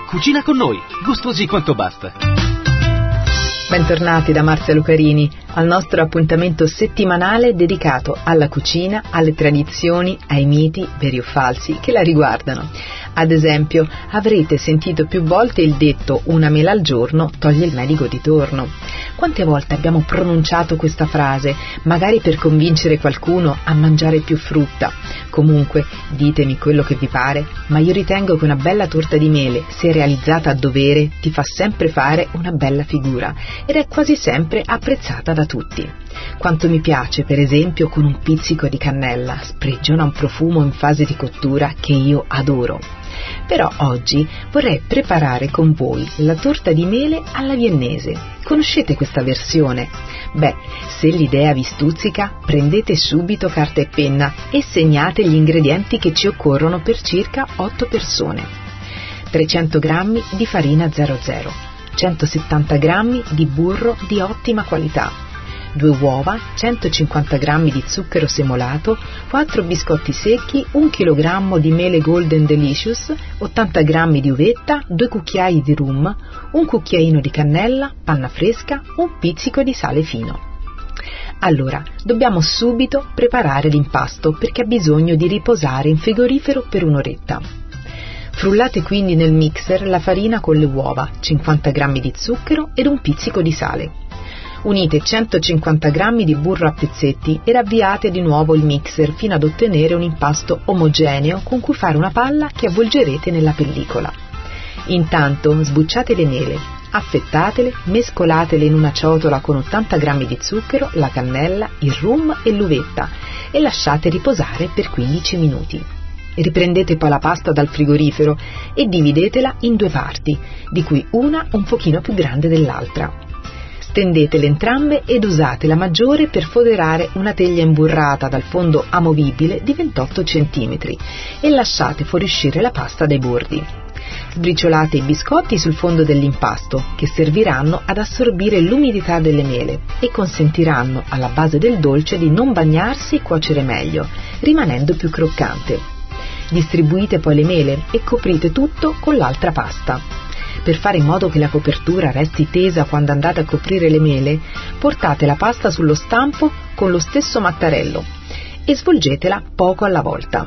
Cucina con noi, gustosi quanto basta. Bentornati da Marzia Lucarini al nostro appuntamento settimanale dedicato alla cucina, alle tradizioni, ai miti, veri o falsi, che la riguardano. Ad esempio, avrete sentito più volte il detto "una mela al giorno toglie il medico di torno". Quante volte abbiamo pronunciato questa frase, magari per convincere qualcuno a mangiare più frutta? Comunque, ditemi quello che vi pare, ma io ritengo che una bella torta di mele, se realizzata a dovere, ti fa sempre fare una bella figura ed è quasi sempre apprezzata da tutti. Quanto mi piace, per esempio, con un pizzico di cannella, sprigiona un profumo in fase di cottura che io adoro. Però oggi vorrei preparare con voi la torta di mele alla viennese. Conoscete questa versione? Beh, se l'idea vi stuzzica, prendete subito carta e penna e segnate gli ingredienti che ci occorrono per circa 8 persone. 300 g di farina 00, 170 g di burro di ottima qualità, 2 uova, 150 g di zucchero semolato, 4 biscotti secchi, 1 kg di mele Golden Delicious, 80 g di uvetta, 2 cucchiai di rum, un cucchiaino di cannella, panna fresca, un pizzico di sale fino. Allora, dobbiamo subito preparare l'impasto perché ha bisogno di riposare in frigorifero per un'oretta. Frullate quindi nel mixer la farina con le uova, 50 g di zucchero ed un pizzico di sale. Unite 150 g di burro a pezzetti e ravviate di nuovo il mixer fino ad ottenere un impasto omogeneo con cui fare una palla che avvolgerete nella pellicola. Intanto sbucciate le mele, affettatele, mescolatele in una ciotola con 80 g di zucchero, la cannella, il rum e l'uvetta e lasciate riposare per 15 minuti. Riprendete poi la pasta dal frigorifero e dividetela in 2 parti, di cui una un pochino più grande dell'altra. Stendetele entrambe ed usate la maggiore per foderare una teglia imburrata dal fondo amovibile di 28 cm e lasciate fuoriuscire la pasta dai bordi. Sbriciolate i biscotti sul fondo dell'impasto, che serviranno ad assorbire l'umidità delle mele e consentiranno alla base del dolce di non bagnarsi e cuocere meglio, rimanendo più croccante. Distribuite poi le mele e coprite tutto con l'altra pasta. Per fare in modo che la copertura resti tesa quando andate a coprire le mele, portate la pasta sullo stampo con lo stesso mattarello e svolgetela poco alla volta.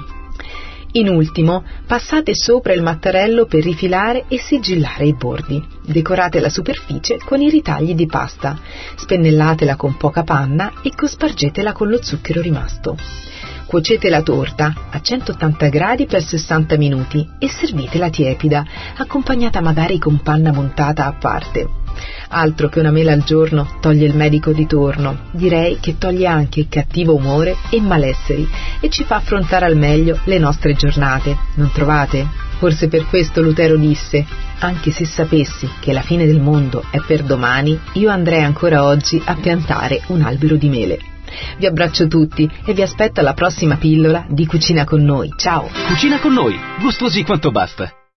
In ultimo, passate sopra il mattarello per rifilare e sigillare i bordi. Decorate la superficie con i ritagli di pasta, spennellatela con poca panna e cospargetela con lo zucchero rimasto. Cuocete la torta a 180 gradi per 60 minuti e servitela tiepida, accompagnata magari con panna montata a parte. Altro che una mela al giorno toglie il medico di torno, direi che toglie anche cattivo umore e malesseri e ci fa affrontare al meglio le nostre giornate, non trovate? Forse per questo Lutero disse: anche se sapessi che la fine del mondo è per domani, io andrei ancora oggi a piantare un albero di mele. Vi abbraccio tutti e vi aspetto alla prossima pillola di Cucina con noi. Ciao! Cucina con noi, gustosi quanto basta.